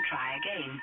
try again.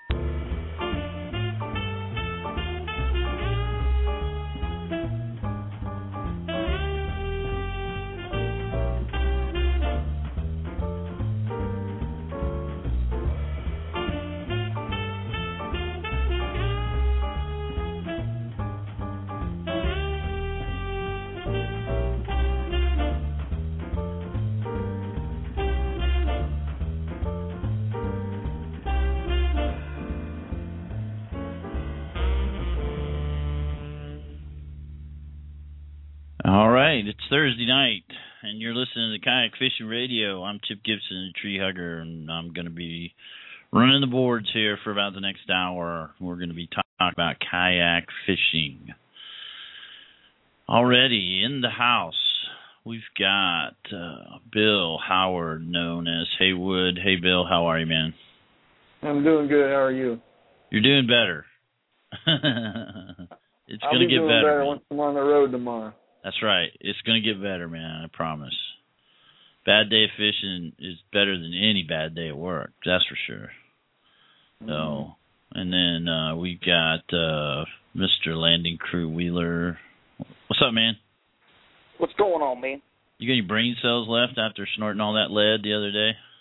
All right, it's Thursday night, and you're listening to Kayak Fishing Radio. I'm Chip Gibson, the tree hugger, and I'm going to be running the boards here for about the next hour. We're going to be talking about kayak fishing. Already in the house, we've got Bill Howard, known as Haywood. Hey, Bill, how are you, man? I'm doing good. How are you? You're doing better. It's going to get better once I'm on the road tomorrow. That's right. It's going to get better, man. I promise. Bad day of fishing is better than any bad day at work. That's for sure. So, and then we got Mr. Landing Crew Wheeler. What's up, man? What's going on, man? You got any brain cells left after snorting all that lead the other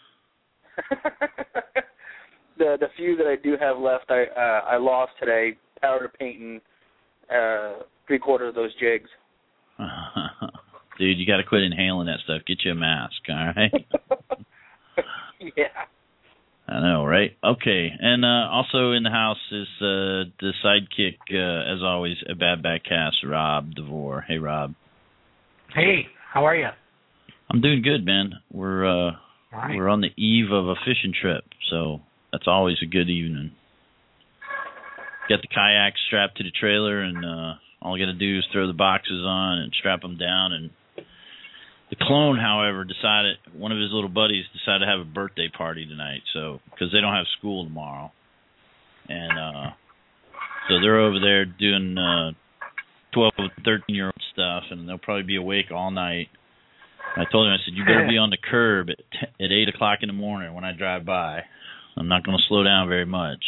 day? The few that I do have left, I lost today. Powder painting 3/4 of those jigs. Dude, you got to quit inhaling that stuff. Get you a mask, all right? Yeah. I know, right? Okay. And also in the house is the sidekick, as always, a Bad Backcast, Rob DeVore. Hey, Rob. Hey, how are you? I'm doing good, man. We're on the eve of a fishing trip, so that's always a good evening. Got the kayak strapped to the trailer, and all I got to do is throw the boxes on and strap them down. And the clone, however, one of his little buddies decided to have a birthday party tonight, so because they don't have school tomorrow. And so they're over there doing 12 and 13-year-old stuff, and they'll probably be awake all night. And I told him, I said, you better be on the curb at 8 o'clock in the morning when I drive by. I'm not going to slow down very much,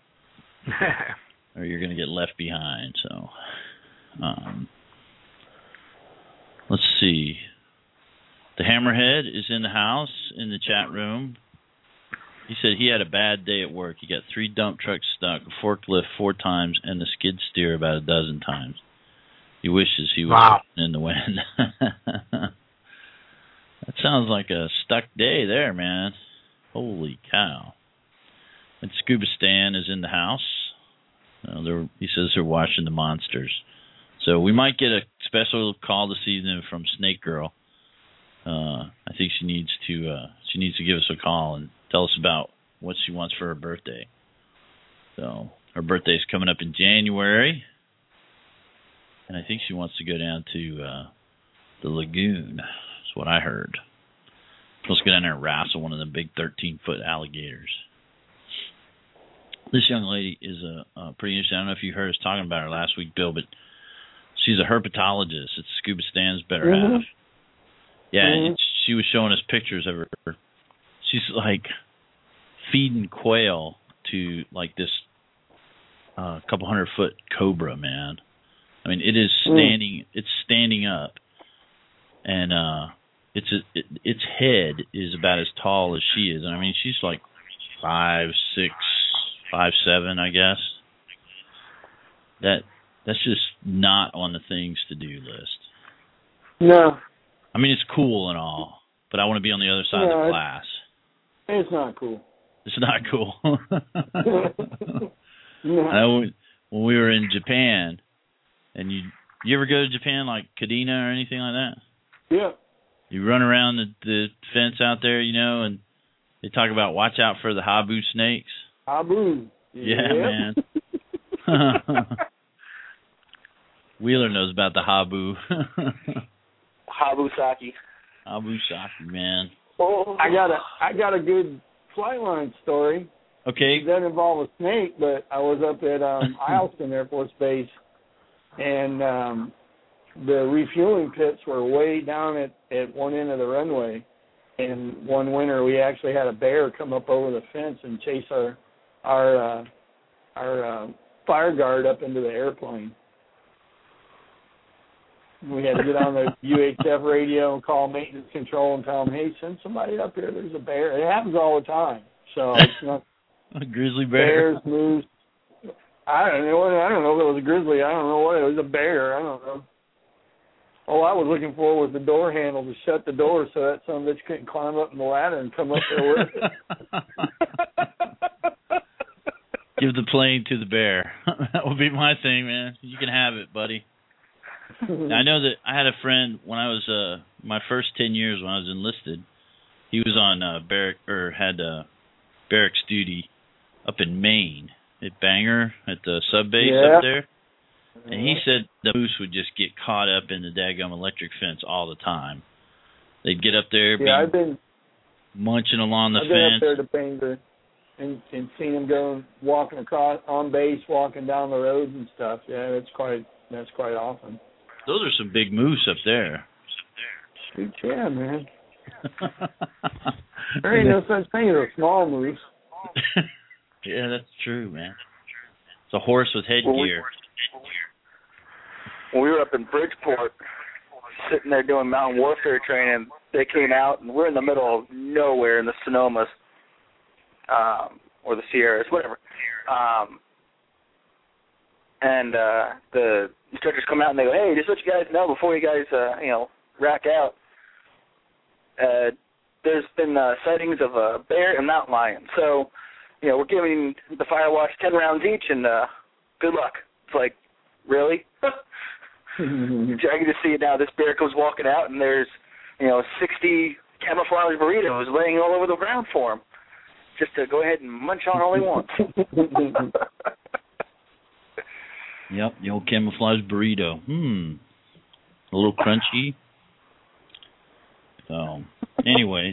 or you're going to get left behind. So, let's see. The Hammerhead is in the house, in the chat room. He said he had a bad day at work. He got 3 dump trucks stuck, a forklift 4 times, and the skid steer about a dozen times. He wishes he was in the wind. That sounds like a stuck day there, man. Holy cow. And Scuba Stan is in the house. He says they're watching the monsters. So we might get a special call this evening from Snake Girl. I think she needs to give us a call and tell us about what she wants for her birthday. So her birthday's coming up in January, and I think she wants to go down to the lagoon. That's what I heard. Let's go down there and wrestle one of the big 13-foot alligators. This young lady is pretty interesting. I don't know if you heard us talking about her last week, Bill, but she's a herpetologist. It's Scuba Stan's better half. Yeah, and she was showing us pictures of her. She's like feeding quail to like this couple 100-foot cobra, man. I mean, it is standing. It's standing up, and its head is about as tall as she is. And I mean, she's like 5'6", 5'7", I guess. That's just not on the things to do list. No. I mean, it's cool and all, but I want to be on the other side of the class. It's not cool. It's not cool. No. I know when we were in Japan, and you ever go to Japan, like Kadena or anything like that? Yeah. You run around the fence out there, and they talk about watch out for the habu snakes. Habu. Yeah, man. Wheeler knows about the habu. Habusaki. Habusaki, man. Oh, I got a good flight line story. Okay. It doesn't involve a snake, but I was up at Eielson Air Force Base, and the refueling pits were way down at one end of the runway, And one winter, we actually had a bear come up over the fence and chase our fire guard up into the airplane. We had to get on the UHF radio and call maintenance control and tell them, hey, send somebody up here. There's a bear. It happens all the time. So it's not a grizzly bear. Bears, moose. I don't know if it was a grizzly. I don't know what it was. A bear. I don't know. All I was looking for was the door handle to shut the door so that son of a bitch couldn't climb up in the ladder and come up there with it. Give the plane to the bear. That would be my thing, man. You can have it, buddy. I know that I had a friend when I was my first 10 years when I was enlisted. He was on barracks duty up in Maine at Bangor at the sub base up there. And he said the moose would just get caught up in the daggum electric fence all the time. They'd get up there, munching along the fence. I've been up there to Bangor and seen them going walking across on base, walking down the roads and stuff. Yeah, that's quite awesome. Those are some big moose up there. Shoot, yeah, man. There ain't no such thing as a small moose. Yeah, that's true, man. It's a horse with headgear. When we were up in Bridgeport, sitting there doing mountain warfare training, they came out, and we're in the middle of nowhere in the Sonomas, or the Sierras, whatever. And the instructors come out and they go, hey, just let you guys know before you guys, rack out, there's been sightings of a bear and mountain lion. So, we're giving the fire watch 10 rounds each, and good luck. It's like, really? I can just see it now. This bear comes walking out, and there's, 60 camouflage burritos laying all over the ground for him, just to go ahead and munch on all he wants. Yep, the old camouflage burrito. A little crunchy. So, anyways.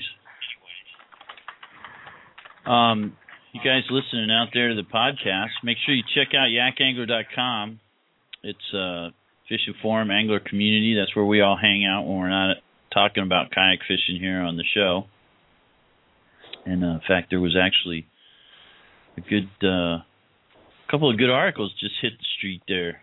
You guys listening out there to the podcast, make sure you check out yakangler.com. It's a fishing forum, angler community. That's where we all hang out when we're not talking about kayak fishing here on the show. And, in fact, there was actually a good couple of good articles just hit the street there.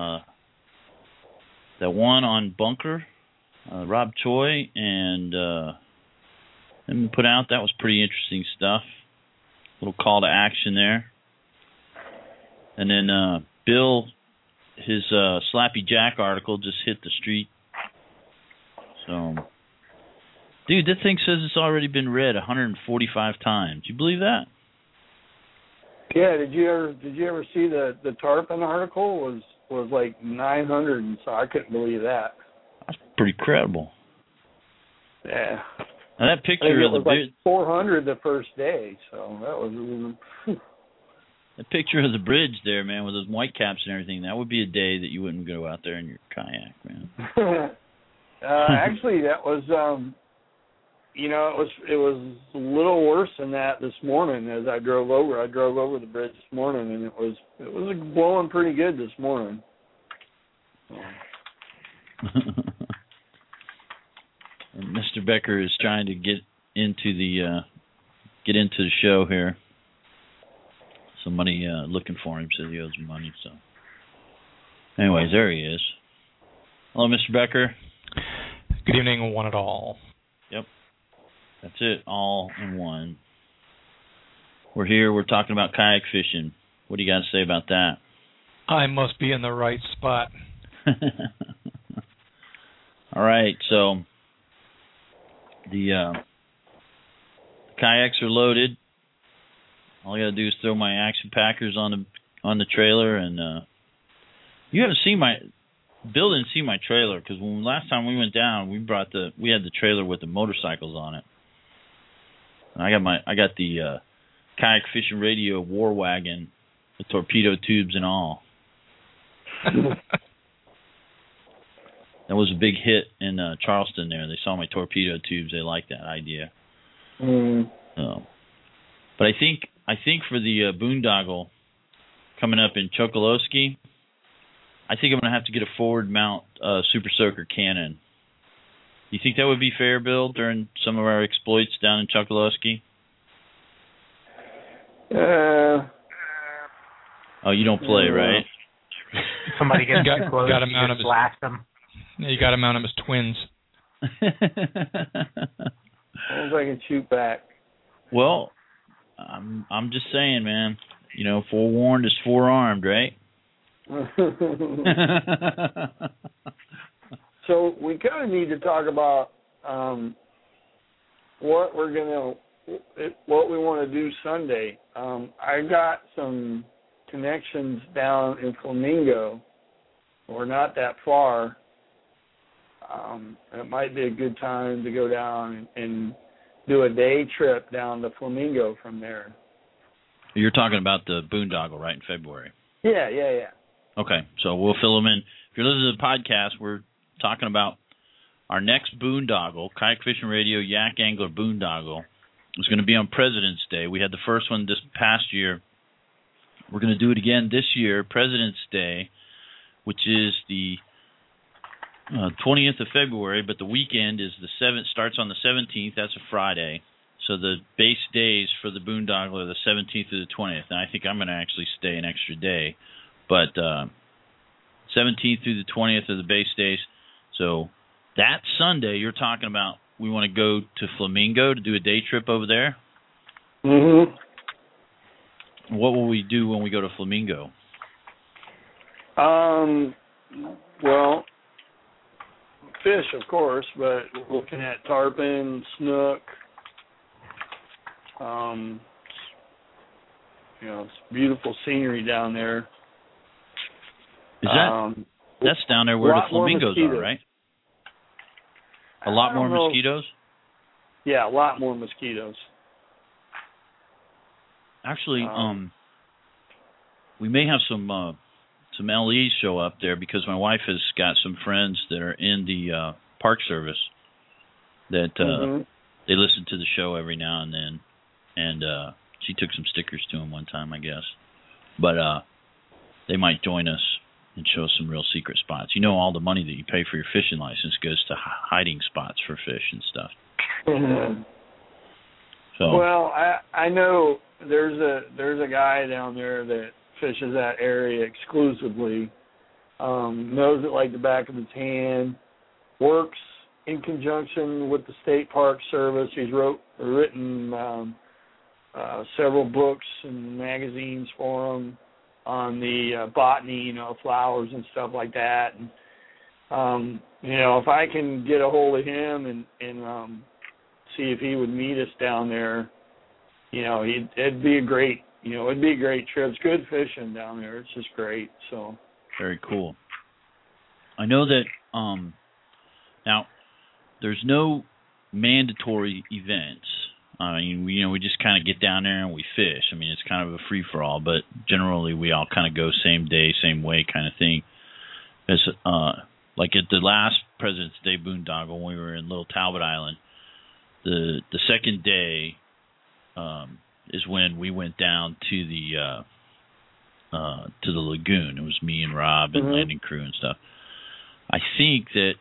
That one on Bunker, Rob Choi, and him put out, that was pretty interesting stuff. Little call to action there. And then Bill, his Slappy Jack article just hit the street. So, dude, that thing says it's already been read 145 times. You believe that? Yeah, did you ever see the Tarpon article was like 900, and so I couldn't believe that. That's pretty credible. Yeah. Now that picture of the bridge, like 400 the first day, so that was the picture of the bridge there, man, with those white caps and everything. That would be a day that you wouldn't go out there in your kayak, man. Actually, that was it was a little worse than that this morning as I drove over. I drove over the bridge this morning, and it was blowing pretty good this morning. And Mr. Becker is trying to get into the show here. Somebody looking for him says he owes money. So, anyways, there he is. Hello, Mr. Becker. Good evening, one and all. Yep. That's it, all in one. We're here, we're talking about kayak fishing. What do you got to say about that? I must be in the right spot. All right, so the kayaks are loaded. All I got to do is throw my Action Packers on the trailer, and you haven't seen Bill didn't see my trailer because when last time we went down, we had the trailer with the motorcycles on it. And I got the Kayak Fishing Radio War Wagon, the torpedo tubes and all. That was a big hit in Charleston there. They saw my torpedo tubes. They liked that idea. But I think for the boondoggle coming up in Chokoloskee, I think I'm going to have to get a forward mount Super Soaker cannon. you think that would be fair, Bill, during some of our exploits down in Chokoloskee? Oh, you don't play, right? Somebody gets too close, got to mount him blast them. Yeah, you got to mount him as twins. As long as I can shoot back. Well, I'm just saying, man. Forewarned is forearmed, right? So we kind of need to talk about what we want to do Sunday. I got some connections down in Flamingo. We're not that far. It might be a good time to go down and do a day trip down to Flamingo from there. You're talking about the boondoggle, right, in February? Yeah. Okay, so we'll fill them in. If you're listening to the podcast, we're talking about our next boondoggle, Kayak Fishing Radio Yak Angler Boondoggle. It's going to be on President's Day. We had the first one this past year. We're going to do it again this year, President's Day, which is the 20th of February, but the weekend is starts on the 17th. That's a Friday. So the base days for the boondoggle are the 17th through the 20th. And I think I'm going to actually stay an extra day. But 17th through the 20th are the base days. So that Sunday, you're talking about we want to go to Flamingo to do a day trip over there? Mm-hmm. What will we do when we go to Flamingo? Well, fish, of course, but we're looking at tarpon, snook. It's beautiful scenery down there. Is that's down there where the flamingos are, right? A lot more mosquitoes? Yeah, a lot more mosquitoes. Actually, we may have some LEs show up there because my wife has got some friends that are in the Park Service that they listen to the show every now and then, and she took some stickers to them one time, I guess. But they might join us and show us some real secret spots. All the money that you pay for your fishing license goes to hiding spots for fish and stuff. Mm-hmm. So, well, I know there's a guy down there that fishes that area exclusively, knows it like the back of his hand, works in conjunction with the State Park Service. He's written several books and magazines for them on the botany, flowers and stuff like that. And, if I can get a hold of him and see if he would meet us down there, it'd be a great, trip. It's good fishing down there. It's just great. So very cool. I know that now there's no mandatory events. I mean, we just kind of get down there and we fish. I mean, it's kind of a free-for-all, but generally we all kind of go same day, same way kind of thing. It's, like at the last President's Day boondoggle when we were in Little Talbot Island, the second day is when we went down to the lagoon. It was me and Rob and landing crew and stuff. I think that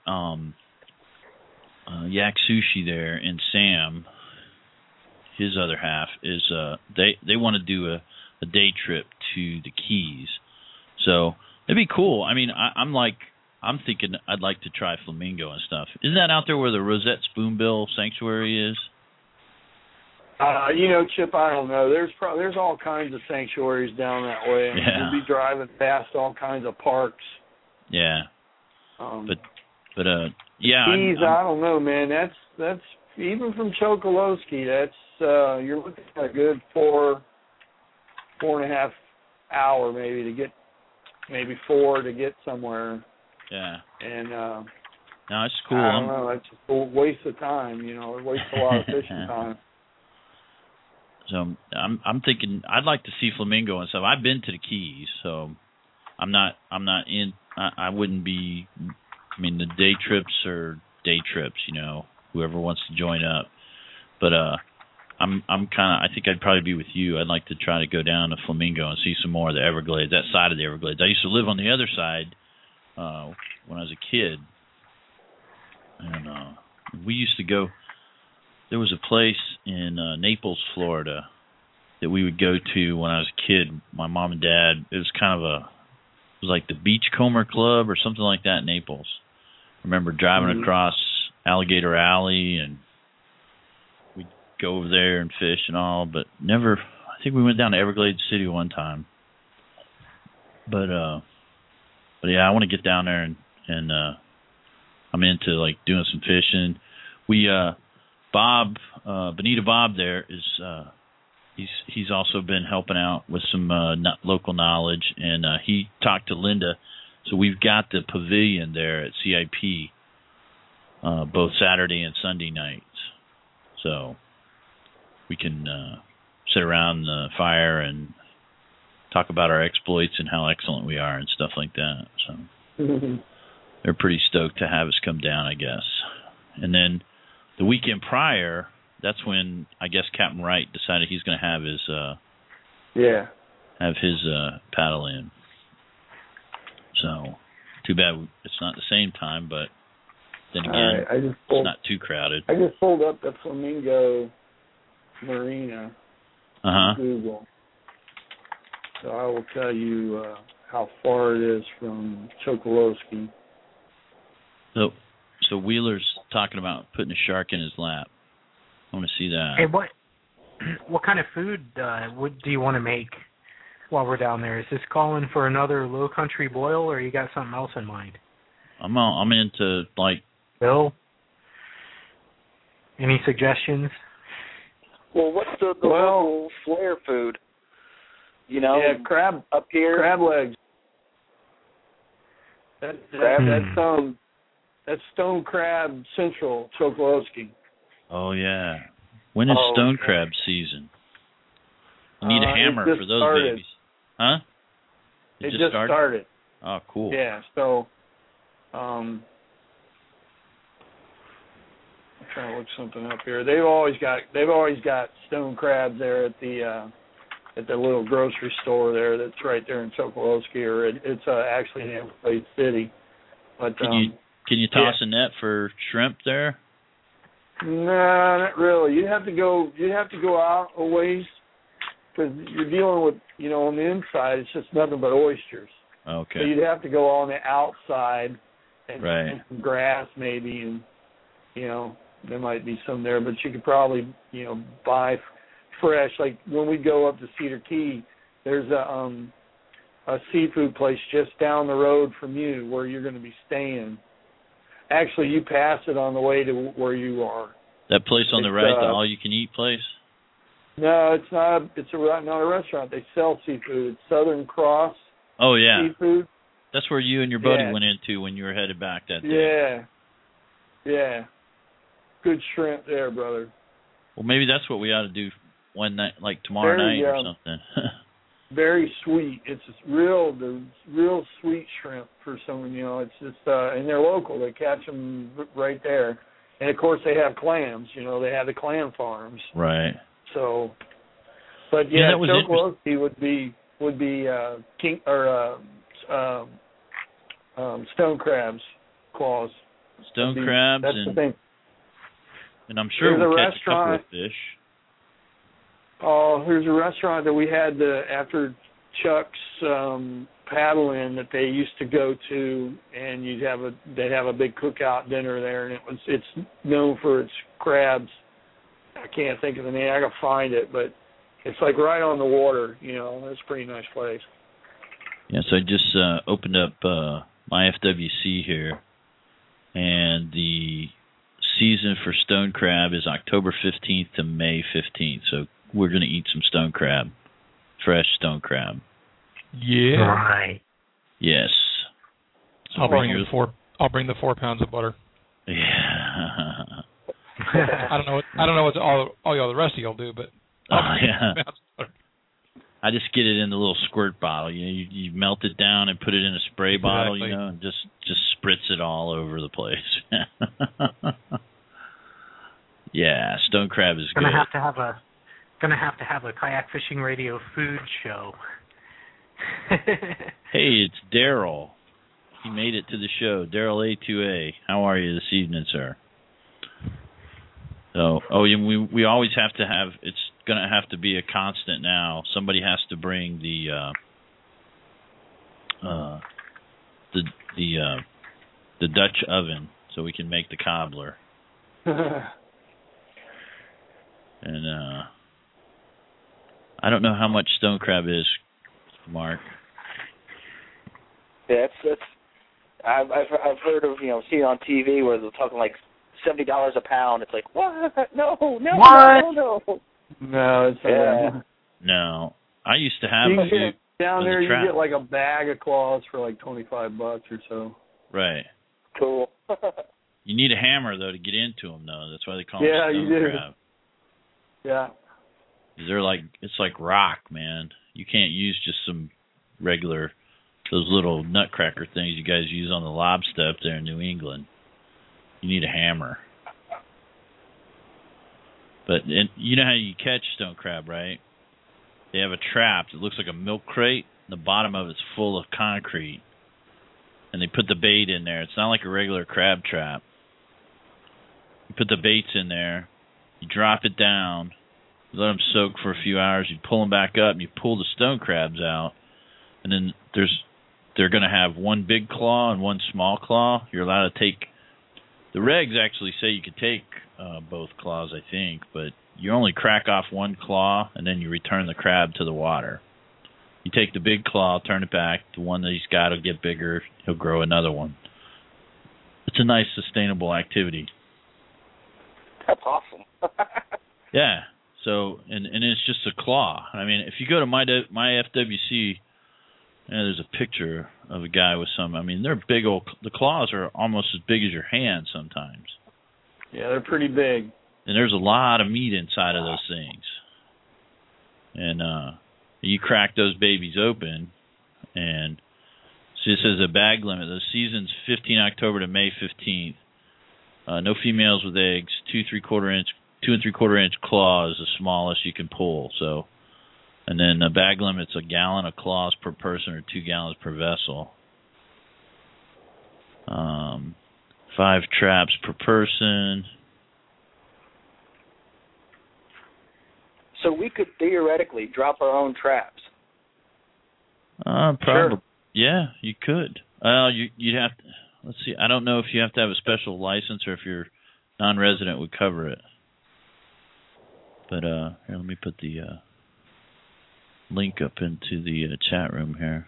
Yak Sushi there and Sam, his other half, is they want to do a day trip to the Keys. So it'd be cool. I mean, I'm thinking I'd like to try Flamingo and stuff. Isn't that out there where the Rosette Spoonbill Sanctuary is? Chip, I don't know. There's all kinds of sanctuaries down that way. I mean, you'll be driving past all kinds of parks. Yeah. But yeah. Keys, I don't know, man. That's even from Chokoloskee. That's you're looking at a good 4.5 hour maybe to get, maybe 4 to get somewhere. Yeah. And no, it's cool. I don't know. It's just a waste of time. It wastes a lot of fishing time. So I'm thinking I'd like to see Flamingo and stuff. I've been to the Keys, so I'm not in. I wouldn't be. I mean, the day trips are day trips. Whoever wants to join up. But I'm kind of. I think I'd probably be with you. I'd like to try to go down to Flamingo and see some more of the Everglades. That side of the Everglades. I used to live on the other side when I was a kid, and We used to go. There was a place in Naples, Florida, that we would go to when I was a kid. My mom and dad. It was kind of it was like the Beachcomber Club or something like that in Naples. I remember driving across Alligator Alley, and we'd go over there and fish and all, but never. I think we went down to Everglades City one time. But yeah, I want to get down there and I'm into like doing some fishing. We Bob Bonita Bob there is he's also been helping out with some local knowledge, and he talked to Linda. So we've got the pavilion there at CIP both Saturday and Sunday nights. So we can sit around the fire and talk about our exploits and how excellent we are and stuff like that. So they're pretty stoked to have us come down, I guess. And then the weekend prior, that's when I guess Captain Wright decided he's going to have his paddle in. So too bad it's not the same time, but then again, it's not too crowded. I just pulled up the Flamingo Marina on Google. So I will tell you how far it is from Chokoloskee. So Wheeler's talking about putting a shark in his lap. I want to see that. Hey, what kind of food do you want to make while we're down there? Is this calling for another Low Country boil, or you got something else in mind? I'm into like. Bill, any suggestions? Well, what's the local flair food? You know, crab up here. Crab legs. That's Stone Crab Central, Chokoloskee. Oh yeah. When is stone crab season? I need a hammer for those babies. Huh? It just started. Oh, cool. Yeah. So, I'm trying to look something up here. They've always got stone crabs there at the little grocery store there. That's right there in Chokoloskee, or it's actually in Everglades City. But can you toss a net for shrimp there? No, not really. You'd have to go out a ways, because you're dealing with, on the inside it's just nothing but oysters. Okay. So you'd have to go on the outside and some grass maybe, and there might be some there, but you could probably buy fresh. Like when we go up to Cedar Key, there's a seafood place just down the road from you where you're going to be staying. Actually, you pass it on the way to where you are. That place on the right, the all-you-can-eat place? No, it's not. It's not a restaurant. They sell seafood. It's Southern Cross. Oh yeah. Seafood. That's where you and your buddy went into when you were headed back that day. Yeah. Good shrimp there, brother. Well, maybe that's what we ought to do one night, like tomorrow night or something. Very sweet. It's real sweet shrimp for someone. It's just and they're local. They catch them right there, and of course they have clams. They have the clam farms. Right. So, but Chokoloskee would be king or stone crabs claws. Stone crabs, that's the thing. And I'm sure we'll catch a couple of fish. Oh, there's a restaurant that we had after Chuck's paddle-in that they used to go to, and they'd have a big cookout dinner there, and it's known for its crabs. I can't think of the name. I gotta find it, but it's like right on the water. It's a pretty nice place. Yeah, so I just opened up my FWC here, and the season for stone crab is October 15th to May 15th. So we're going to eat some stone crab, fresh stone crab. Yeah. Right. Yes. So I'll bring the 4 pounds of butter. Yeah. I don't know what all the rest of y'all do, but I just get it in the little squirt bottle. You melt it down and put it in a spray bottle, and just spritz it all over the place. Yeah, stone crab is good. Gonna have to have a Kayak Fishing Radio food show. Hey, it's Daryl. He made it to the show. Daryl A2A. How are you this evening, sir? So, we always have to have. It's going to have to be a constant now. Somebody has to bring the Dutch oven so we can make the cobbler. And I don't know how much stone crab is, Mark. Yeah, it's I've heard of, seeing on TV where they're talking like $70 a pound. It's like, what? No. What? No, it's No, I used to have you get down there. You trap. get like a bag of claws for like $25 or so. Right. Cool. You need a hammer though to get into them though. That's why they call them stone you do. crab. Yeah. It's like rock, man. You can't use just some regular, those little nutcracker things you guys use on the lobster up there in New England. You need a hammer. But you know how you catch stone crab, right? They have a trap that looks like a milk crate. The bottom of it's full of concrete. And they put the bait in there. It's not like a regular crab trap. You put the baits in there. You drop it down. You let them soak for a few hours. You pull them back up. And you pull the stone crabs out. And then they're going to have one big claw and one small claw. You're allowed to take. The regs actually say you could take both claws, I think, but you only crack off one claw and then you return the crab to the water. You take the big claw, turn it back. The one that he's got will get bigger. He'll grow another one. It's a nice, sustainable activity. That's awesome. Yeah. So, and it's just a claw. I mean, if you go to my FWC, there's a picture of a guy with some. I mean, they're big old. The claws are almost as big as your hand sometimes. Yeah, they're pretty big. And there's a lot of meat inside of those things. And you crack those babies open, and so this is a bag limit. The season's 15 October to May 15th. No females with eggs. 2 3/4 inch claw is the smallest you can pull. So, and then the bag limit's a gallon of claws per person or 2 gallons per vessel. 5 traps per person. So we could theoretically drop our own traps. Probably. Sure. Yeah, you could. You'd have to. Let's see. I don't know if you have to have a special license or if your non-resident would cover it. But here, let me put the link up into the chat room here.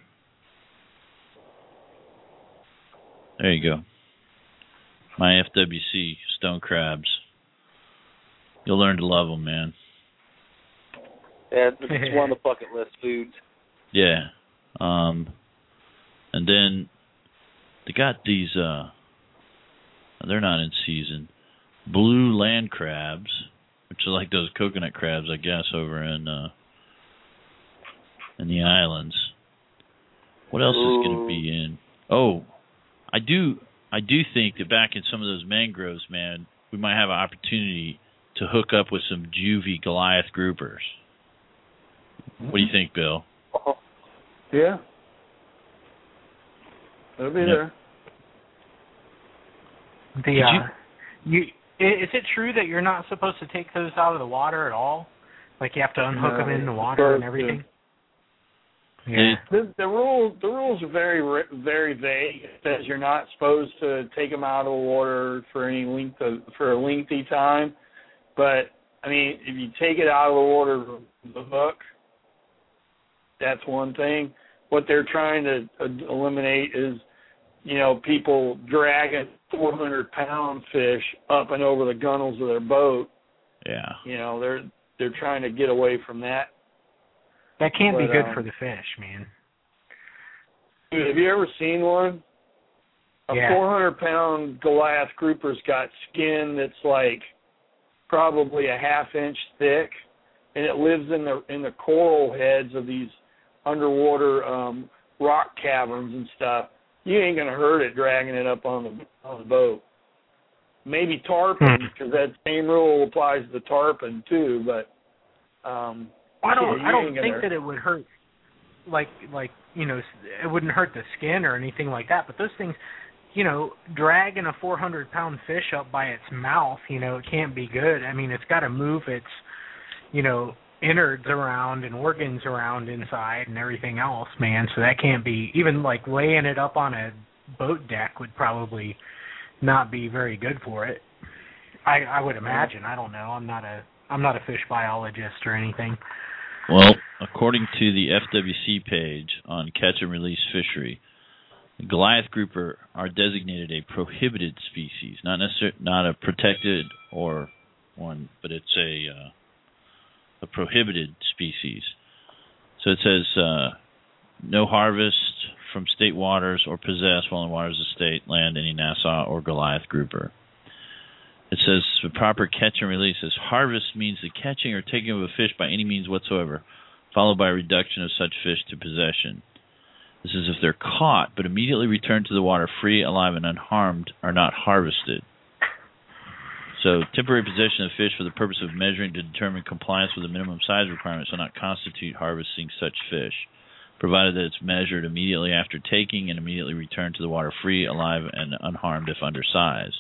There you go. My FWC stone crabs. You'll learn to love them, man. Yeah, it's one of the bucket list foods. Yeah. And then they got these, they're not in season, blue land crabs, which are like those coconut crabs, I guess, over in the islands. What else is going to be in? Oh, I do think that back in some of those mangroves, man, we might have an opportunity to hook up with some juvie Goliath groupers. What do you think, Bill? Yeah. They'll be there. Is it true that you're not supposed to take those out of the water at all? Like you have to unhook them in the water and everything? Yeah. The rules are very, very vague. It says you're not supposed to take them out of the water for a lengthy time. But I mean, if you take it out of the water with the hook, that's one thing. What they're trying to eliminate is, people dragging 400-pound fish up and over the gunnels of their boat. Yeah. They're trying to get away from that. That can't be good for the fish, man. Dude, have you ever seen one? A 400-pound Goliath grouper's got skin that's like probably a half-inch thick, and it lives in the coral heads of these underwater rock caverns and stuff. You ain't gonna hurt it dragging it up on the boat. Maybe tarpon, because that same rule applies to tarpon too. But I don't think that it would hurt. Like it wouldn't hurt the skin or anything like that. But those things, dragging a 400-pound fish up by its mouth, it can't be good. I mean, it's got to move its, innards around and organs around inside and everything else, man. So that can't be, even like laying it up on a boat deck would probably not be very good for it. I would imagine. I don't know. I'm not a fish biologist or anything. Well, according to the FWC page on catch and release fishery, the Goliath grouper are designated a prohibited species, not a protected or one, but it's a prohibited species. So it says no harvest from state waters or possess while in waters of state land any Nassau or Goliath grouper. It says the proper catch and release says harvest means the catching or taking of a fish by any means whatsoever, followed by a reduction of such fish to possession. This is if they're caught, but immediately returned to the water free, alive, and unharmed, are not harvested. So temporary possession of fish for the purpose of measuring to determine compliance with the minimum size requirements shall not constitute harvesting such fish, provided that it's measured immediately after taking and immediately returned to the water free, alive, and unharmed if undersized.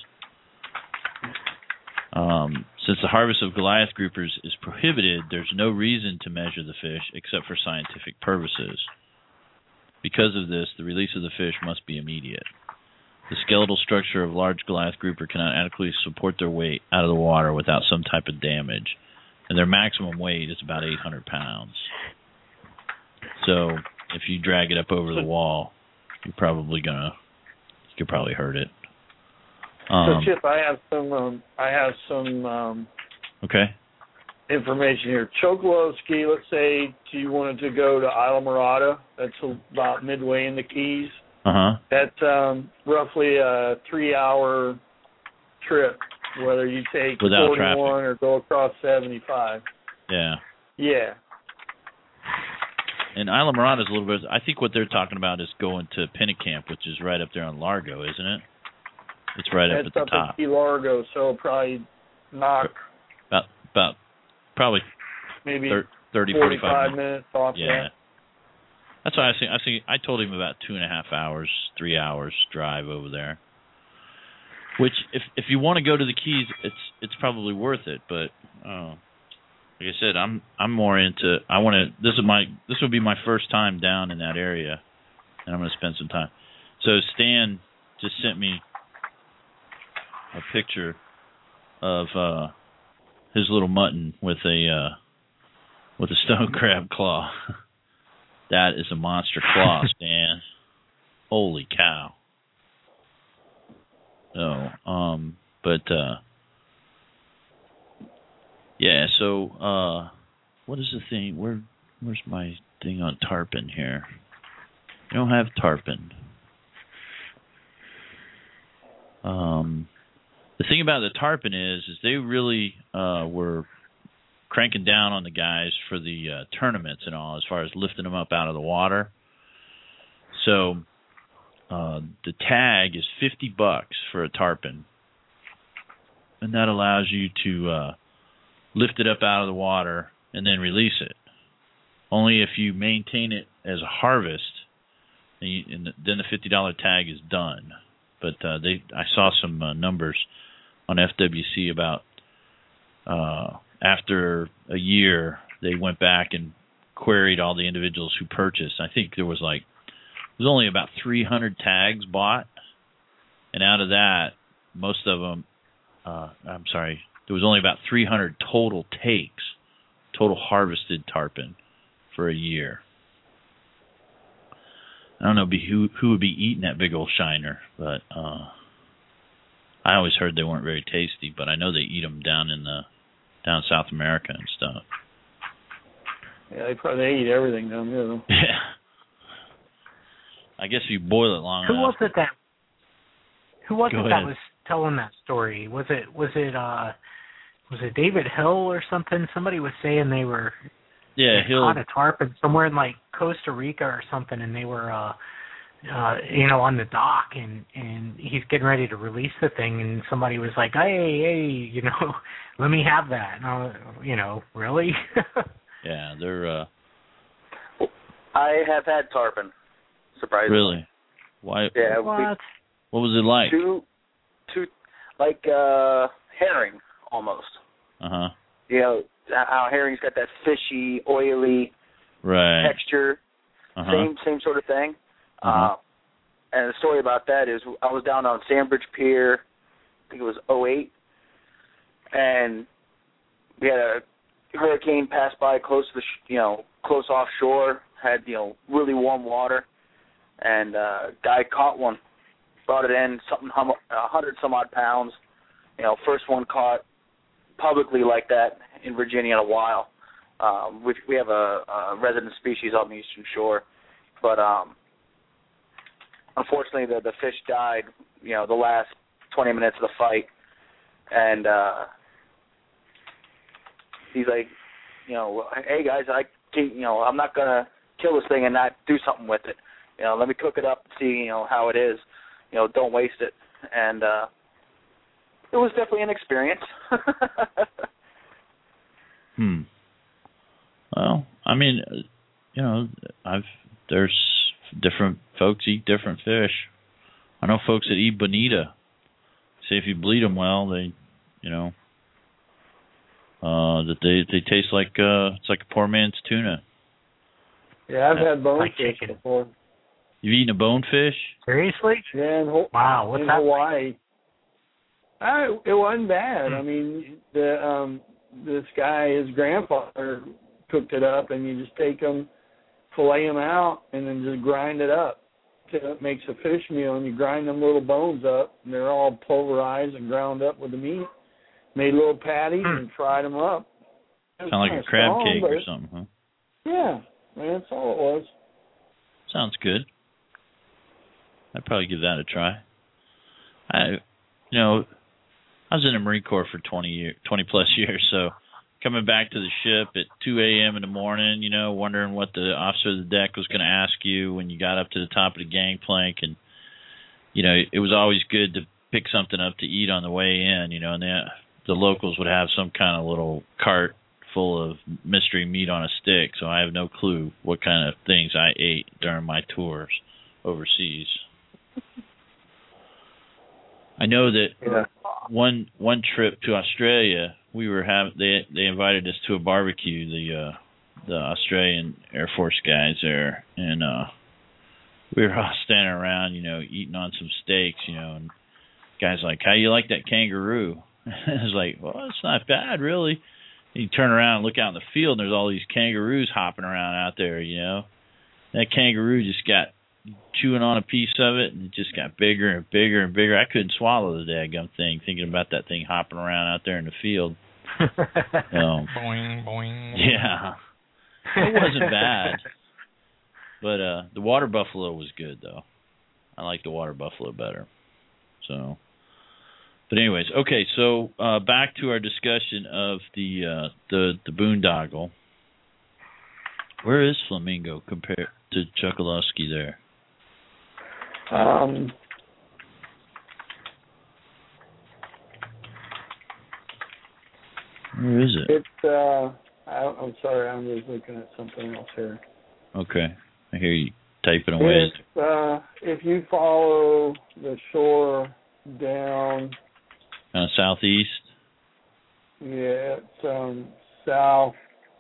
Since the harvest of Goliath groupers is prohibited, there's no reason to measure the fish except for scientific purposes. Because of this, the release of the fish must be immediate. The skeletal structure of large Goliath grouper cannot adequately support their weight out of the water without some type of damage, and their maximum weight is about 800 pounds. So if you drag it up over the wall, you could probably hurt it. So Chip, I have some okay. information here. Chokolowski, let's say you wanted to go to Isla Morada. That's about midway in the Keys. That's roughly a 3-hour trip, whether you take without 41 traffic or go across 75. Yeah. Yeah. And Isla Morada is a little bit. I think what they're talking about is going to Pennicamp, which is right up there on Largo, isn't it? It's right up at the top. That's up at Key Largo, so probably knock about probably maybe 30, 45 minutes off that. That's why I told him about 2.5 hours, 3 hours drive over there. Which, if you want to go to the Keys, it's probably worth it. But like I said, I'm more into. This will be my first time down in that area, and I'm going to spend some time. So Stan just sent me a picture of his little mutton with a stone crab claw. That is a monster claw, Stan. Holy cow. So, yeah, so, what is the thing? Where's my thing on tarpon here? I don't have tarpon. The thing about the tarpon is they really were cranking down on the guys for the tournaments and all, as far as lifting them up out of the water. So the tag is $50 for a tarpon, and that allows you to lift it up out of the water and then release it. Only if you maintain it as a harvest, and then the $50 tag is done. But I saw some numbers on FWC about after a year, they went back and queried all the individuals who purchased. I think there was only about 300 tags bought, and out of that, most of them, there was only about 300 total takes, total harvested tarpon for a year. I don't know who would be eating that big old shiner, but I always heard they weren't very tasty, but I know they eat them down in South America and stuff. Yeah, they eat everything down there, though. Yeah. I guess if you boil it long enough. Who was it that was telling that story? Was it David Hill or something? Somebody was saying they were caught a tarpon somewhere in Costa Rica or something, and they were on the dock, and he's getting ready to release the thing, and somebody was like, hey, let me have that. And really? Yeah, they're. I have had tarpon. Surprisingly. Really? Why? Yeah. What? What was it like? Two like herring almost. Uh-huh. You know how herring's got that fishy, oily texture. Uh-huh. Same sort of thing. Uh-huh. And the story about that is I was down on Sandbridge Pier, I think it was 2008, and we had a hurricane pass by close to the close offshore, had really warm water, and guy caught one, brought it in, 100 some odd pounds. First one caught publicly like that in Virginia in a while. We have a resident species on the Eastern Shore, but unfortunately the fish died. The last 20 minutes of the fight, and he's like, hey guys, I'm not gonna kill this thing and not do something with it. Let me cook it up and see how it is. Don't waste it. And it was definitely an experience. Well, I mean, there's different folks eat different fish. I know folks that eat bonita. Say if you bleed them well, they, that they taste like it's like a poor man's tuna. Yeah, I've had bonefish before. You've eaten a bonefish? Seriously? Yeah, wow, what's in that Hawaii. It wasn't bad. I mean, this guy, his grandfather cooked it up, and you just take them, fillet them out, and then just grind it up till it makes a fish meal, and you grind them little bones up, and they're all pulverized and ground up with the meat. Made little patties and fried them up. Kind of like a crab cake or something, huh? Yeah, man, that's all it was. Sounds good. I'd probably give that a try. I was in the Marine Corps for 20 plus years, so coming back to the ship at 2 a.m. in the morning, wondering what the officer of the deck was going to ask you when you got up to the top of the gangplank, and it was always good to pick something up to eat on the way in, and the locals would have some kind of little cart full of mystery meat on a stick, so I have no clue what kind of things I ate during my tours overseas. I know that one trip to Australia, we were they invited us to a barbecue, the Australian Air Force guys there, and we were all standing around, eating on some steaks, and guys like, how you like that kangaroo? I was like, well, it's not bad, really. And you turn around and look out in the field, and there's all these kangaroos hopping around out there, That kangaroo just got chewing on a piece of it, and it just got bigger and bigger and bigger. I couldn't swallow the daggum thing, thinking about that thing hopping around out there in the field. Boing, boing. Yeah. It wasn't bad. But the water buffalo was good, though. I like the water buffalo better. So... But anyways, okay, so back to our discussion of the boondoggle. Where is Flamingo compared to Chokoloskee there? Where is it? It's I'm sorry, I'm just looking at something else here. Okay, I hear you typing away. If you follow the shore down. Southeast? Yeah, it's southeast.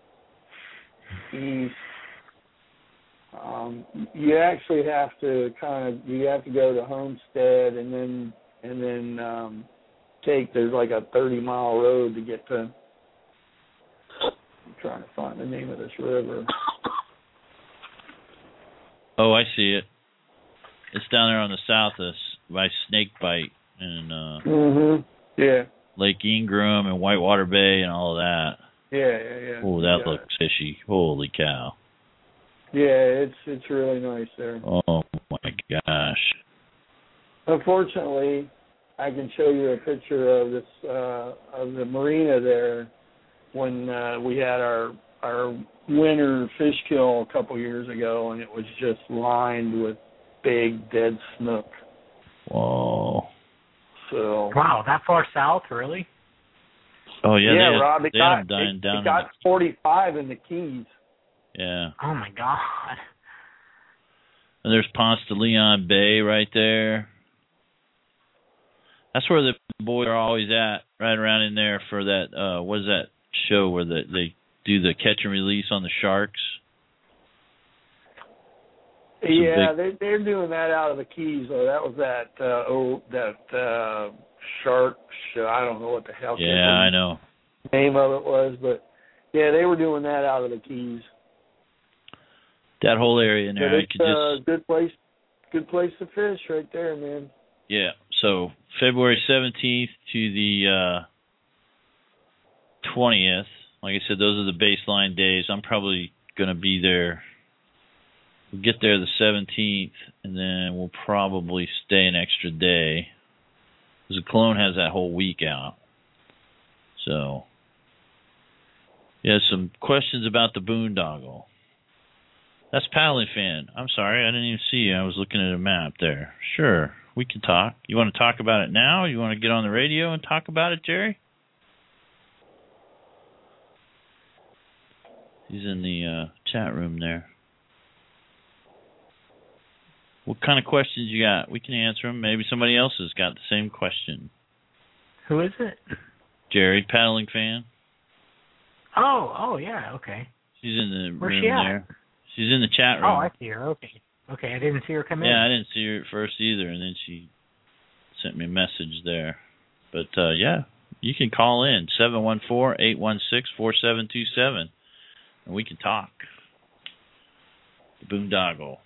You actually have to go to Homestead and then there's like a 30-mile road to get to. I'm trying to find the name of this river. Oh, I see it. It's down there on the south by Snakebite and yeah, Lake Ingram and Whitewater Bay and all of that. Yeah. Oh, that looks fishy. Holy cow. Yeah, it's really nice there. Oh my gosh. Unfortunately, I can show you a picture of this of the marina there when we had our winter fish kill a couple years ago, and it was just lined with big dead snook. Whoa. So. Wow, that far south, really? Oh yeah, Rob. They had them down. It got 45 in the Keys. Yeah. Oh my God. And there's Ponce de Leon Bay right there. That's where the boys are always at, right around in there for that. What is that show where they do the catch and release on the sharks? Yeah, they're doing that out of the Keys, though. That was that shark show. I don't know what the hell. Yeah, I know. The name of it was, but yeah, they were doing that out of the Keys. That whole area in there, it's good place to fish right there, man. Yeah. So February 17th to the 20th. Like I said, those are the baseline days. I'm probably going to be there. We'll get there the 17th, and then we'll probably stay an extra day, because the Cologne has that whole week out. So, yeah, some questions about the boondoggle. That's Paddling Fan. I'm sorry, I didn't even see you. I was looking at a map there. Sure, we can talk. You want to talk about it now? You want to get on the radio and talk about it, Jerry? He's in the chat room there. What kind of questions you got? We can answer them. Maybe somebody else has got the same question. Who is it? Jerry, Paddling Fan. Oh, yeah, okay. She's in the Where's room she at? there. She's in the chat room. Oh, I see her. Okay, I didn't see her come in. Yeah, I didn't see her at first either, and then she sent me a message there. But, yeah, you can call in, 714-816-4727, and we can talk. The boondoggle.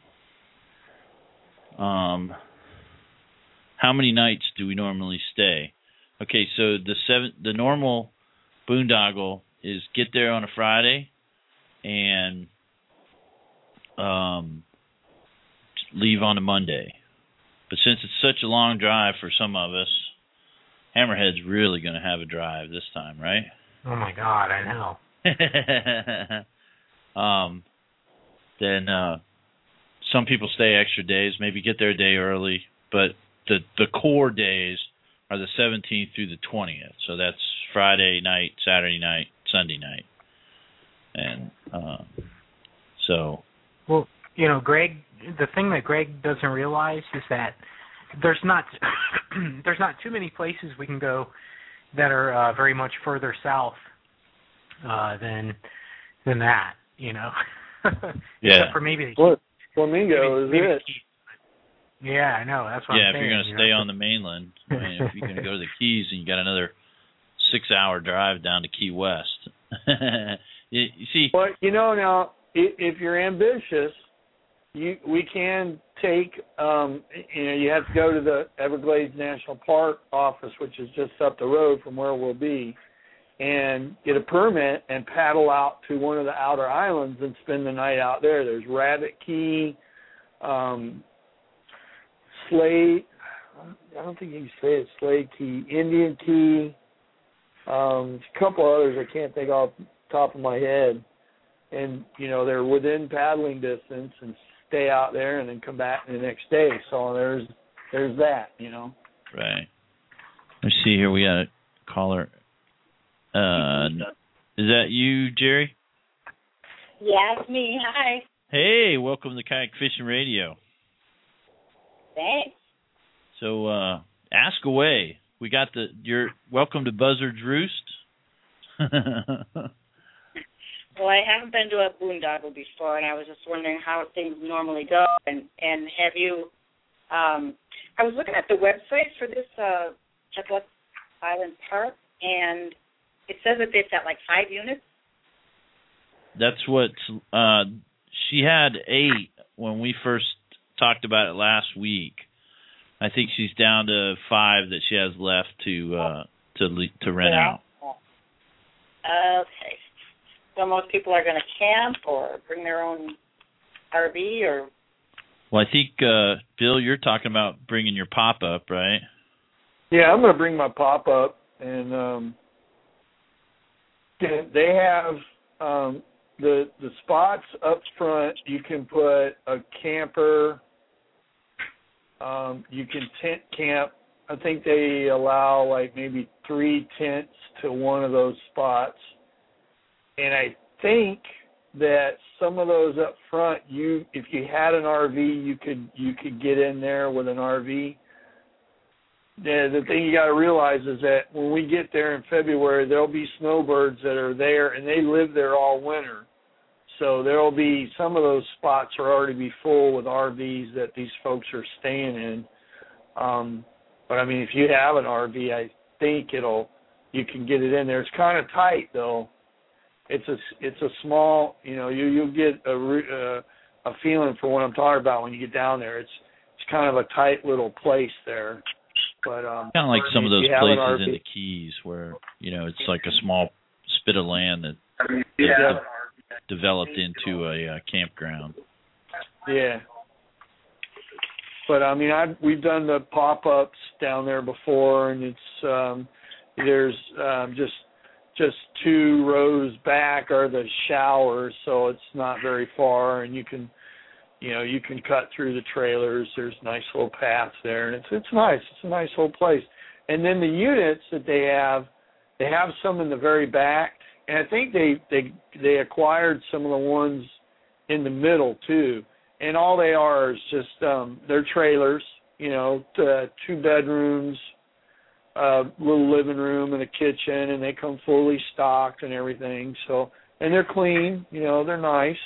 How many nights do we normally stay? Okay, so the normal boondoggle is get there on a Friday and leave on a Monday. But since it's such a long drive for some of us, Hammerhead's really going to have a drive this time, right? Oh my God, I know. Then some people stay extra days, maybe get there a day early, but the core days are the 17th through the 20th. So that's Friday night, Saturday night, Sunday night. And so... Well, you know, Greg, the thing that Greg doesn't realize is that there's not too many places we can go that are very much further south than that, you know. Yeah. Except for maybe Flamingo is it. Yeah, I know. That's what I'm saying. Yeah, if you're going to stay on the mainland, I mean, if you're going to go to the Keys and you got another 6-hour drive down to Key West. you see. But, you know, now, if you're ambitious, we can take, you have to go to the Everglades National Park office, which is just up the road from where we'll be, and get a permit and paddle out to one of the outer islands and spend the night out there. There's Rabbit Key, Slade, I don't think you can say it, Slade Key, Indian Key, a couple others I can't think off the top of my head. And, you know, they're within paddling distance, and stay out there and then come back the next day. So there's that, you know. Right. Let's see here. We got a caller. Is that you, Jerry? Yeah, it's me. Hi. Hey, welcome to Kayak Fishing Radio. Thanks. So, ask away. We got you're welcome to Buzzard's Roost. Well, I haven't been to a boondoggle before, and I was just wondering how things normally go. And have you? I was looking at the website for this Chuckwut Island Park, and it says that they've got like 5 units. That's what she had 8 when we first talked about it last week. I think she's down to 5 that she has left to rent out. Okay. So most people are going to camp or bring their own RV or... Well, I think, Bill, you're talking about bringing your pop-up, right? Yeah, I'm going to bring my pop-up, and they have the spots up front. You can put a camper. You can tent camp. I think they allow like maybe 3 tents to one of those spots. And I think that some of those up front, if you had an RV, you could get in there with an RV. the thing you got to realize is that when we get there in February, there'll be snowbirds that are there, and they live there all winter. So there'll be some of those spots are already be full with RVs that these folks are staying in. But I mean, if you have an RV, I think you can get it in there. It's kind of tight though. It's a small, you'll get a feeling for what I'm talking about when you get down there. It's kind of a tight little place there. But kind of like some of those places in the Keys where it's like a small spit of land that developed into a campground. Yeah. But I mean, we've done the pop-ups down there before, and it's there's just 2 rows back are the showers, so it's not very far, and you can cut through the trailers. There's nice little paths there, and it's nice. It's a nice little place. And then the units that they have some in the very back, and I think they acquired some of the ones in the middle too. And all they are is just they're trailers, 2 bedrooms, a little living room and a kitchen, and they come fully stocked and everything. So, and they're clean, they're nice.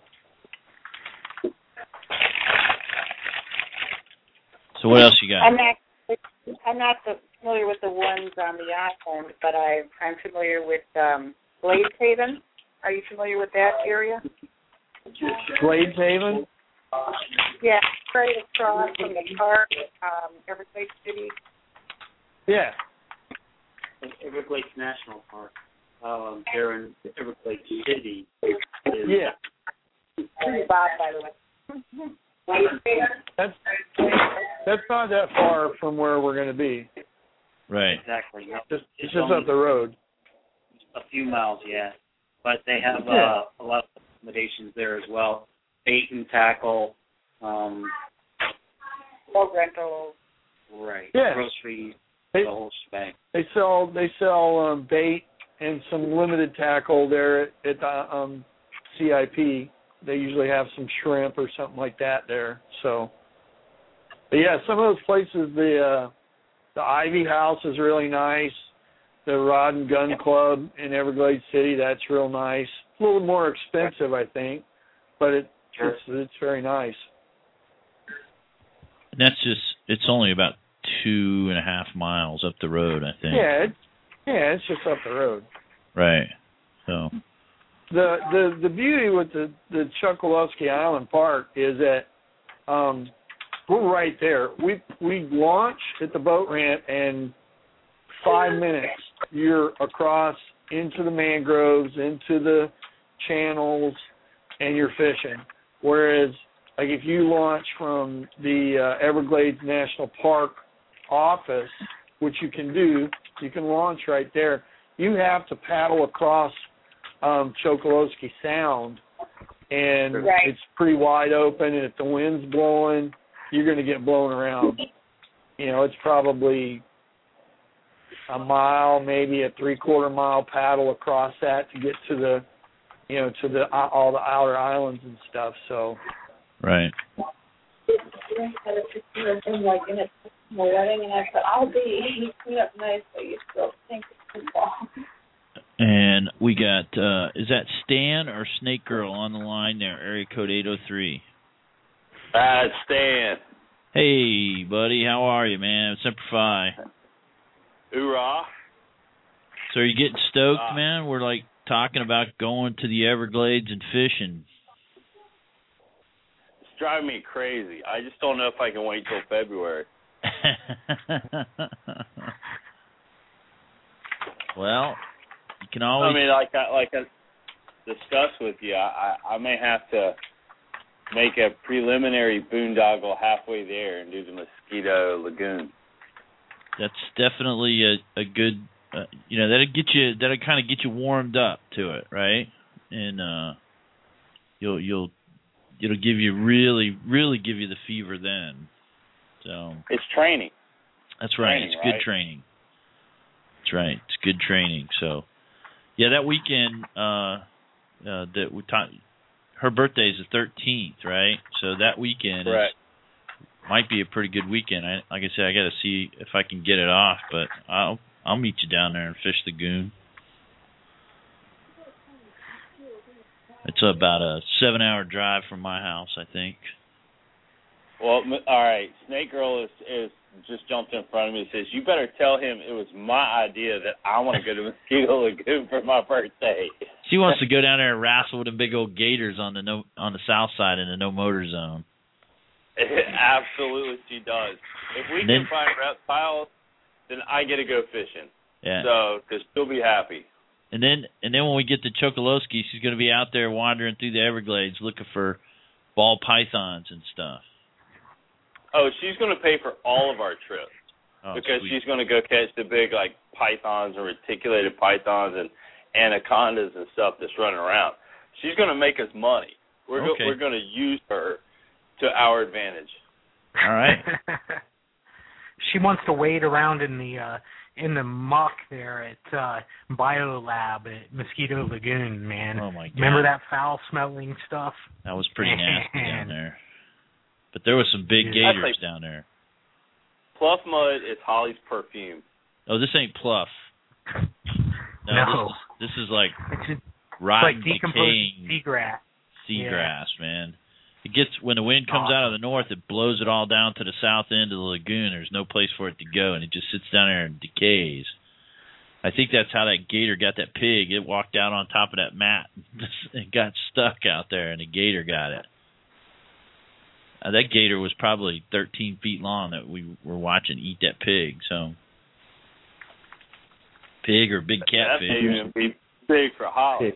So what else you got? I'm not familiar with the ones on the iPhone, but I'm familiar with Glades Haven. Are you familiar with that area? Glades Haven? Yeah, straight across from the park, Everglades City. Yeah. Everglades National Park. There in Everglades City. Yeah. Bob, by the way. That's not that far from where we're going to be. Right. Exactly. It's just up the road. A few miles, yeah. But they have a lot of accommodations there as well. Bait and tackle. Boat rental. Right. Yeah. Groceries. The whole shebang. They sell bait and some limited tackle there at the CIP. They usually have some shrimp or something like that there. So, but yeah, some of those places, the Ivy House is really nice. The Rod and Gun Club in Everglades City, that's real nice. It's a little more expensive, I think, but it's very nice. And it's only about 2.5 miles up the road, I think. Yeah, it's just up the road. Right. So the beauty with the Chokoloskee Island Park is that we're right there. We launch at the boat ramp, and 5 minutes you're across into the mangroves, into the channels, and you're fishing. Whereas, like if you launch from the Everglades National Park office, which you can do, you can launch right there. You have to paddle across Chokoloskee Sound, and it's pretty wide open, and if the wind's blowing, you're going to get blown around. It's probably a mile, maybe a 3/4 mile paddle across that to get to the, all the outer islands and stuff. So. Right. Like in a wedding, and I said, I'll be clean up nice, but you still think it's too long. And we got, is that Stan or Snake Girl on the line there, area code 803? It's Stan. Hey, buddy, how are you, man? Semper Fi. Hoorah. So are you getting stoked, man? We're like talking about going to the Everglades and fishing. It's driving me crazy. I just don't know if I can wait till February. Well, you can always. I mean, like I discussed with you, I may have to make a preliminary boondoggle halfway there and do the Mosquito Lagoon. That's definitely a good, that'll kind of get you warmed up to it, right? And it'll give you really give you the fever then. So it's training. That's right. It's good training. That's right. It's good training. So yeah, that weekend that we talked. Her birthday is the 13th, right? So that weekend is might be a pretty good weekend. Like I said, I got to see if I can get it off, but I'll meet you down there and fish the Goon. It's about a 7-hour drive from my house, I think. Well, all right. Snake Girl is just jumped in front of me and says, you better tell him it was my idea that I want to go to Mosquito Lagoon for my birthday. She wants to go down there and wrestle with them big old gators on the south side in the no motor zone. Absolutely, she does. If we can find reptiles, then I get to go fishing. Yeah. So, because she'll be happy. And then when we get to Chokoloskee, she's going to be out there wandering through the Everglades looking for ball pythons and stuff. Oh, she's going to pay for all of our trips because sweet. She's going to go catch the big pythons and reticulated pythons and anacondas and stuff that's running around. She's going to make us money. We're going to use her to our advantage. All right. She wants to wade around in the muck there at BioLab at Mosquito Lagoon, man. Oh my God! Remember that foul-smelling stuff? That was pretty nasty down there. But there was some big gators down there. Pluff mud is Holly's perfume. Oh, this ain't pluff. No. This is like like rotten, decomposed decaying seagrass, man. It gets when the wind comes out of the north, it blows it all down to the south end of the lagoon. There's no place for it to go, and it just sits down there and decays. I think that's how that gator got that pig. It walked out on top of that mat and got stuck out there, and the gator got it. That gator was probably 13 feet long that we were watching eat that pig. So, pig or big catfish. That may even be big for Holly.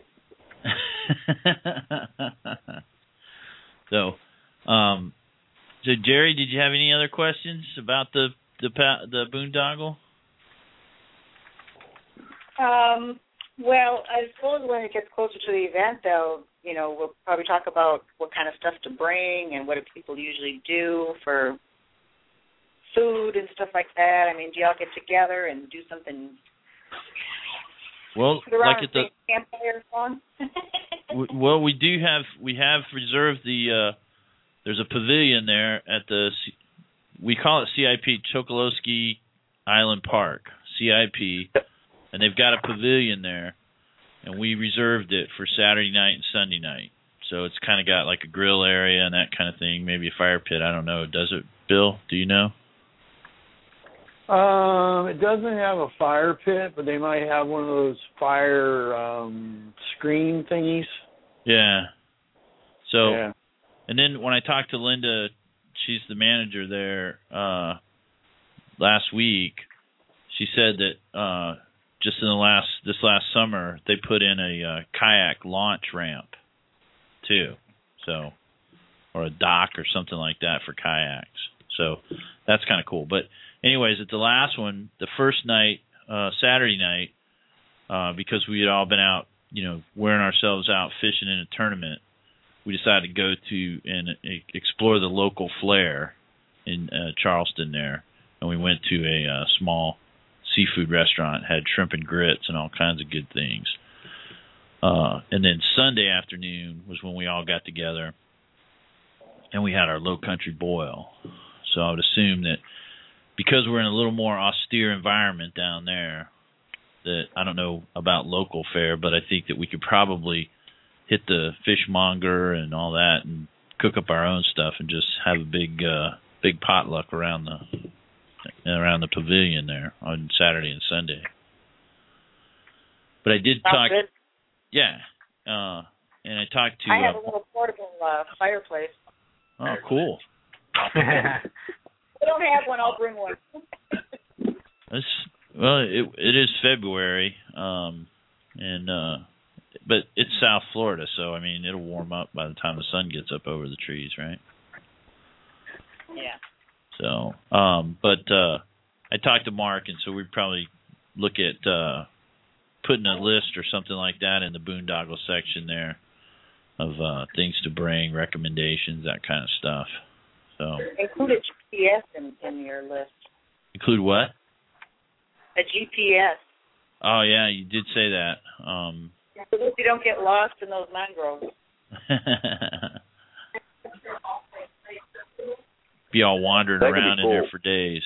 So Jerry, did you have any other questions about the boondoggle? Well, I suppose when it gets closer to the event, though, we'll probably talk about what kind of stuff to bring and what do people usually do for food and stuff like that. I mean, do y'all get together and do something? Well, like at the campfire fun. Well, we have reserved there's a pavilion there at we call it CIP, Chokoloskee Island Park, CIP, and they've got a pavilion there, and we reserved it for Saturday night and Sunday night. So it's kind of got like a grill area and that kind of thing, maybe a fire pit. I don't know. Does it, Bill? Do you know? It doesn't have a fire pit, but they might have one of those fire screen thingies. Yeah. So, yeah. And then when I talked to Linda, she's the manager there, last week, she said that just in this last summer they put in a kayak launch ramp too, so, or a dock or something like that for kayaks. So that's kind of cool. But anyways, at the last one, the first night, Saturday night, because we had all been out, wearing ourselves out fishing in a tournament, we decided to go to and explore the local flair in Charleston there, and we went to a small seafood restaurant, had shrimp and grits and all kinds of good things. And then Sunday afternoon was when we all got together, and we had our low country boil. So I would assume that because we're in a little more austere environment down there, that I don't know about local fare, but I think that we could probably hit the fishmonger and all that and cook up our own stuff and just have a big potluck around the pavilion there on Saturday and Sunday. But I did talk. Good. Yeah, and I talked to. I have a little portable fireplace. Oh, cool. I don't have one. I'll bring one. It is February, but it's South Florida, so I mean it'll warm up by the time the sun gets up over the trees, right? Yeah. So, but I talked to Mark, and so we'd probably look at putting a list or something like that in the boondoggle section there of things to bring, recommendations, that kind of stuff. So include a GPS in your list. Include what? A GPS. Oh yeah, you did say that. So that you don't get lost in those mangroves. be all wandering around in there for days.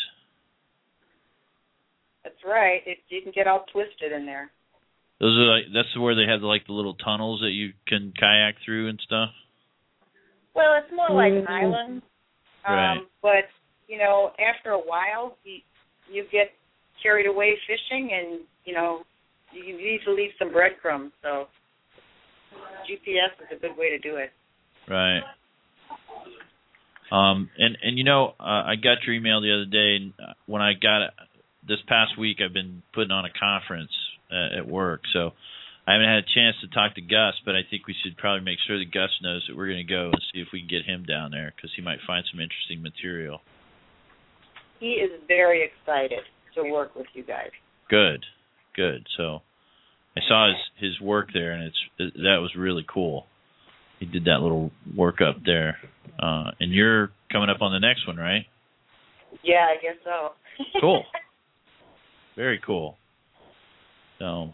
That's right. You can get all twisted in there. Those are that's where they have the little tunnels that you can kayak through and stuff. Well, it's more like islands. Right. But after a while, you get carried away fishing, and you need to leave some breadcrumbs. So GPS is a good way to do it. Right. I got your email the other day, and when I got it this past week, I've been putting on a conference at work, so I haven't had a chance to talk to Gus, but I think we should probably make sure that Gus knows that we're going to go and see if we can get him down there, because he might find some interesting material. He is very excited to work with you guys. Good. So I saw his work there, and that was really cool. He did that little work up there. And you're coming up on the next one, right? Yeah, I guess so. Cool. Very cool. So,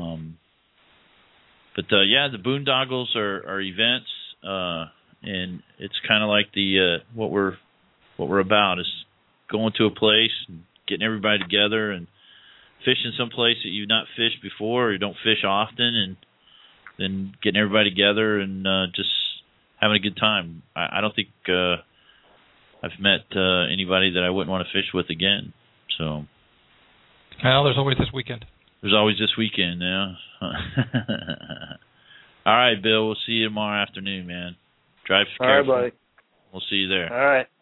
the Boondoggles are events, and it's kind of like the what we're about is going to a place and getting everybody together and fishing someplace that you've not fished before or you don't fish often, and then getting everybody together and just having a good time. I don't think I've met anybody that I wouldn't want to fish with again. So. Well, there's always this weekend. There's always this weekend, yeah. All right, Bill. We'll see you tomorrow afternoon, man. Drive careful. All right, buddy. We'll see you there. All right.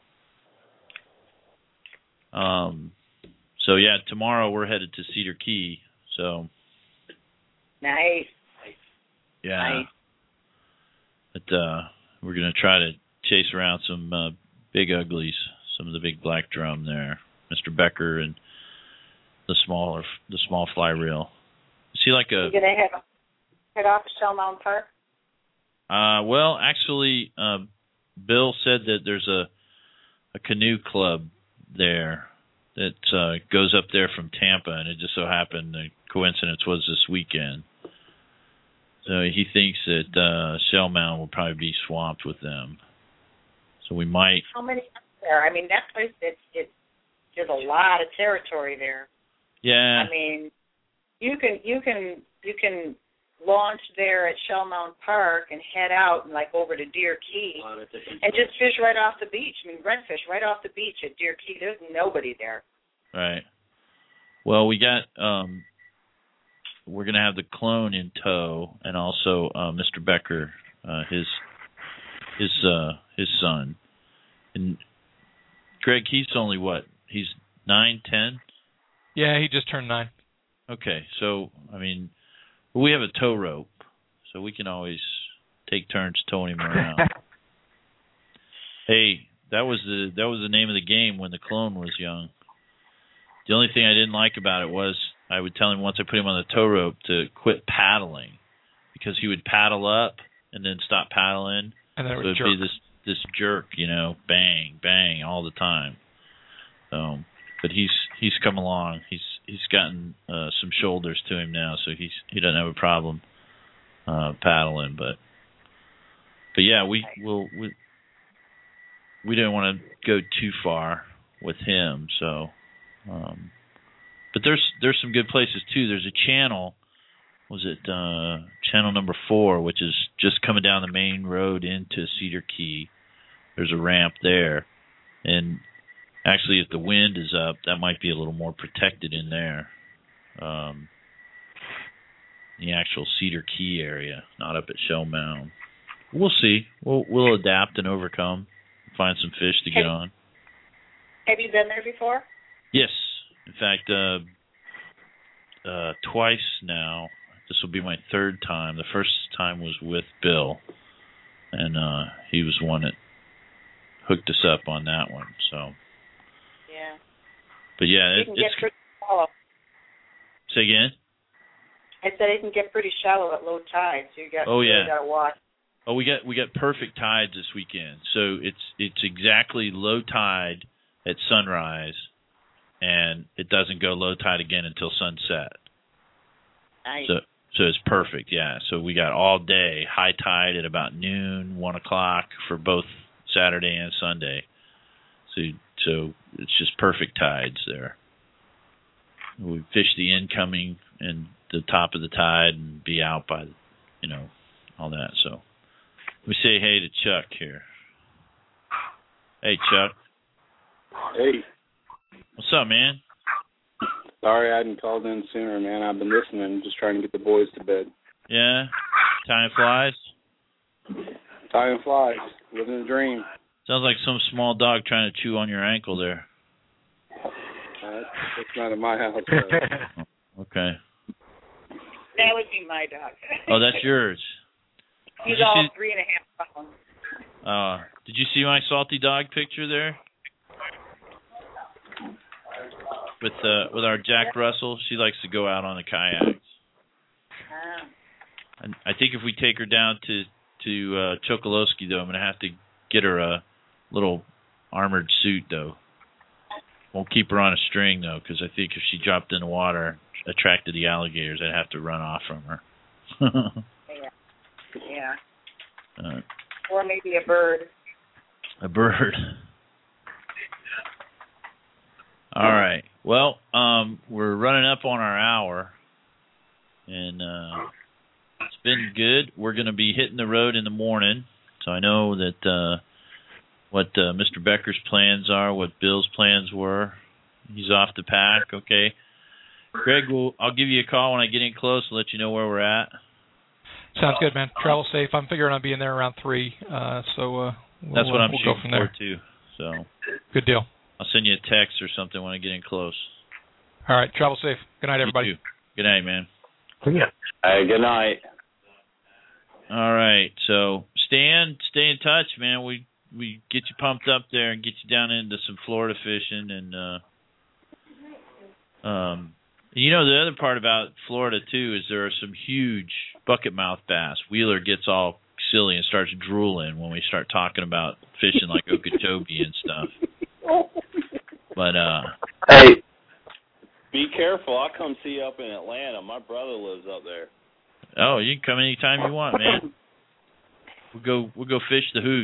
So yeah, tomorrow we're headed to Cedar Key. So. Nice. Yeah. But we're gonna try to chase around some big uglies, some of the big black drum there, Mr. Becker and the small fly reel. Is he like a? You gonna head off to Shell Mountain Park? Well, actually, Bill said that there's a canoe club there that goes up there from Tampa, and it just so happened the coincidence was this weekend. So he thinks that Shell Mountain will probably be swamped with them. So we might. How many are there? I mean, that place there's a lot of territory there. Yeah. I mean, you can launch there at Shell Mountain Park and head out and over to Deer Key and just fish right off the beach. I mean, redfish right off the beach at Deer Key. There's nobody there. Right. Well, we got we're going to have the clone in tow, and also Mr. Becker, his son. And Greg, he's only what? He's 9, 10? Yeah, he just turned 9. Okay, so I mean, we have a tow rope, so we can always take turns towing him around. Hey, that was the name of the game when the clone was young. The only thing I didn't like about it was I would tell him once I put him on the tow rope to quit paddling, because he would paddle up and then stop paddling, and then it would be this jerk, bang, bang all the time. But he's come along. He's gotten some shoulders to him now, so he doesn't have a problem paddling. But yeah, we didn't want to go too far with him. So, but there's some good places too. There's a channel. Was it channel number 4, which is just coming down the main road into Cedar Key. There's a ramp there, and actually, if the wind is up, that might be a little more protected in there. The actual Cedar Key area, not up at Shell Mound. We'll see. We'll adapt and overcome. Find some fish to get on. Have you been there before? Yes. In fact, twice now. This will be my 3rd time. The first time was with Bill, and he was one that hooked us up on that one. So. Yeah. But yeah, it can get pretty shallow. Say again? I said it can get pretty shallow at low tide, so you got to watch. Oh, we got perfect tides this weekend. So it's exactly low tide at sunrise, and it doesn't go low tide again until sunset. Nice. So it's perfect, yeah. So we got all day, high tide at about noon, 1 o'clock for both Saturday and Sunday. So it's just perfect tides there. We fish the incoming and the top of the tide and be out by, all that. So we say hey to Chuck here. Hey, Chuck. Hey. What's up, man? Sorry I hadn't called in sooner, man. I've been listening, just trying to get the boys to bed. Yeah? Time flies? Time flies. Living the dream. Sounds like some small dog trying to chew on your ankle there. That's not in my house. Okay. That would be my dog. Oh, that's yours. He's all 3.5 pounds. Did you see my salty dog picture there? With our Jack Russell, she likes to go out on the kayaks. And I think if we take her down to Chokoloskee, though, I'm going to have to get her a little armored suit, though. Won't keep her on a string, though, because I think if she dropped in the water, attracted the alligators, I'd have to run off from her. Yeah. Or maybe a bird. A bird. All right. Well, we're running up on our hour, and it's been good. We're going to be hitting the road in the morning, so I know that what Mr. Becker's plans are, what Bill's plans were. He's off the pack, okay. Greg, I'll give you a call when I get in close and let you know where we're at. Sounds good, man. Travel safe. I'm figuring I'll be in there around 3, so that's what I'm shooting from there. for, too. So good deal. I'll send you a text or something when I get in close. All right. Travel safe. Good night, everybody. You too. Good night, man. Yeah. Hey, good night. All right. So, Stan, stay in touch, man. We get you pumped up there and get you down into some Florida fishing. And, the other part about Florida, too, is there are some huge bucket mouth bass. Wheeler gets all silly and starts drooling when we start talking about fishing like Okeechobee and stuff. But hey, be careful. I'll come see you up in Atlanta. My brother lives up there. Oh, you can come anytime you want, man. We'll go fish the hooch.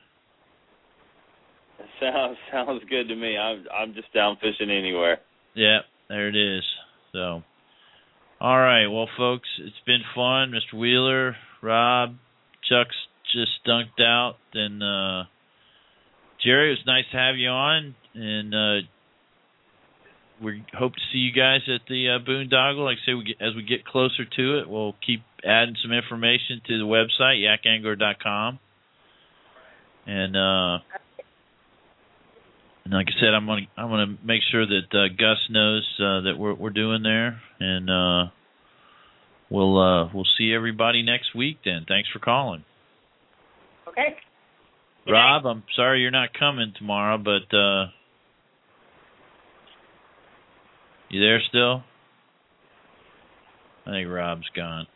Sounds good to me. I'm just down fishing anywhere. Yeah, there it is. So, all right. Well, folks, it's been fun. Mr. Wheeler, Rob, Chuck's just dunked out, and Jerry, it was nice to have you on, and we hope to see you guys at the Boondoggle. Like I say, as we get closer to it, we'll keep adding some information to the website, yakangler.com. And like I said, I'm gonna make sure that Gus knows that we're doing there, and we'll see everybody next week. Then, thanks for calling. Okay. Rob, I'm sorry you're not coming tomorrow, but you there still? I think Rob's gone.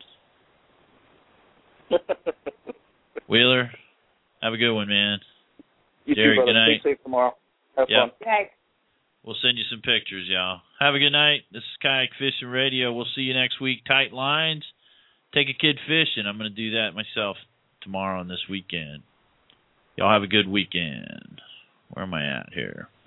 Wheeler, have a good one, man. You Jerry, too, good night. Stay safe tomorrow. Have fun. Okay. We'll send you some pictures, y'all. Have a good night. This is Kayak Fishing Radio. We'll see you next week. Tight lines. Take a kid fishing. I'm going to do that myself tomorrow and this weekend. Y'all have a good weekend. Where am I at here?